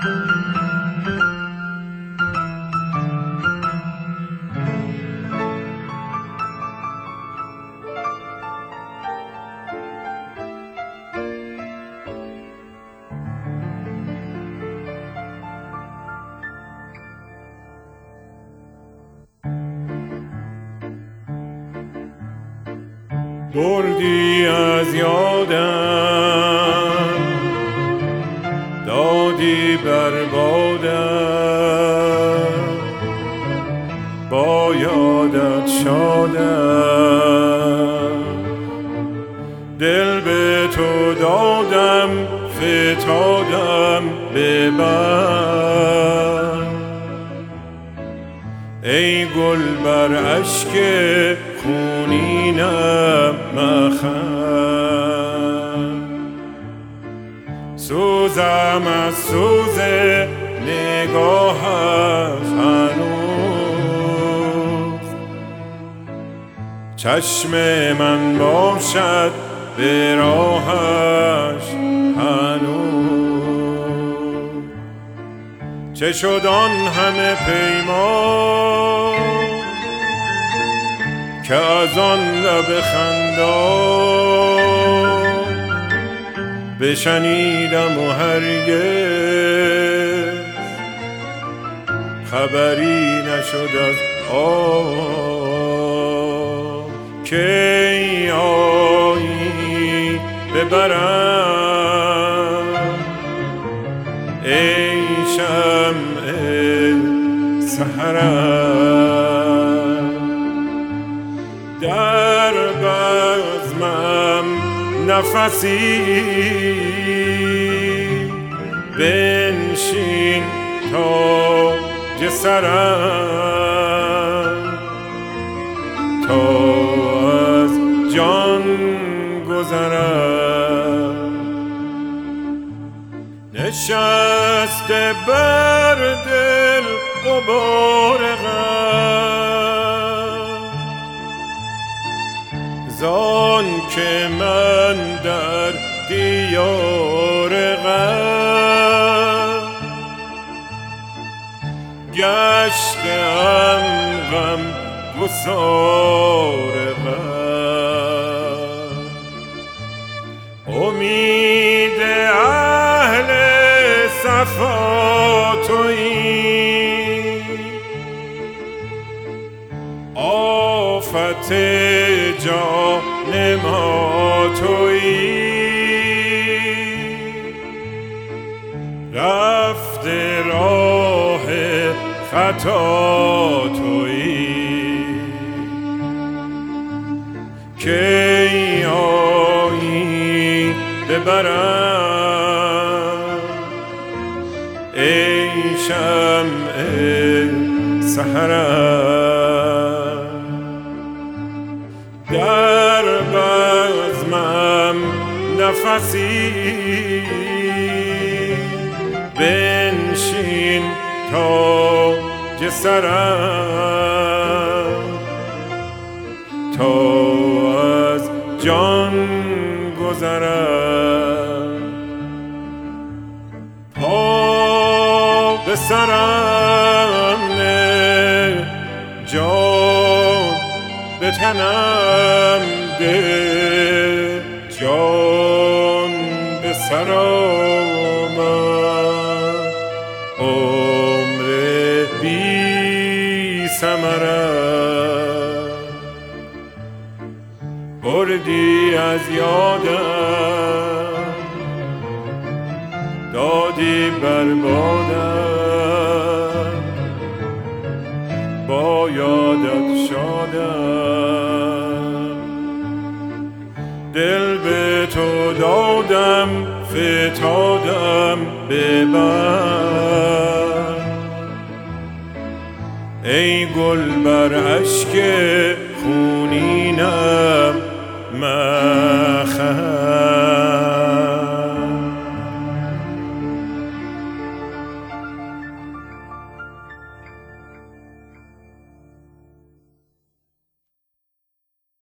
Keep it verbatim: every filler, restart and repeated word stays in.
بردی از یادم، دادی بر بادم، با یادت شادم. دل به تو دادم، فتادم ببر. ای گل بر اشک خونینم مخند، سوزم از سوز نگاهت هنوز. چشم من باشد به راهش هنوز. چه شد آن همه پیمان که از آن لب خندان بشنیدم و هرگز خبری نشد از آه. کی آیی ببرم ای شمع سحرم. در بزمم نفسی بنشین تاج سرم، تا از جان گذرم. نشسته بر دل غبار غم، زان که من در دیار غم گشتم غم گسار غم. امید اهل صفا تویی، آفت جان ما تویی. رفته راه خطا تویی، کی آیی ببرم ای شمع سحرم. در بزمم نفسی بنشین تاج سرم، تا از جان گذرم. پا به سرم نه، جان به تنم ده، جان به سرم عمر بی ثمرم. بردی از یادم، دادی بر بادم، با یادت شادم. دل به تو دادم، فتادم ببر. ای گل بر اشک خونینم مخند.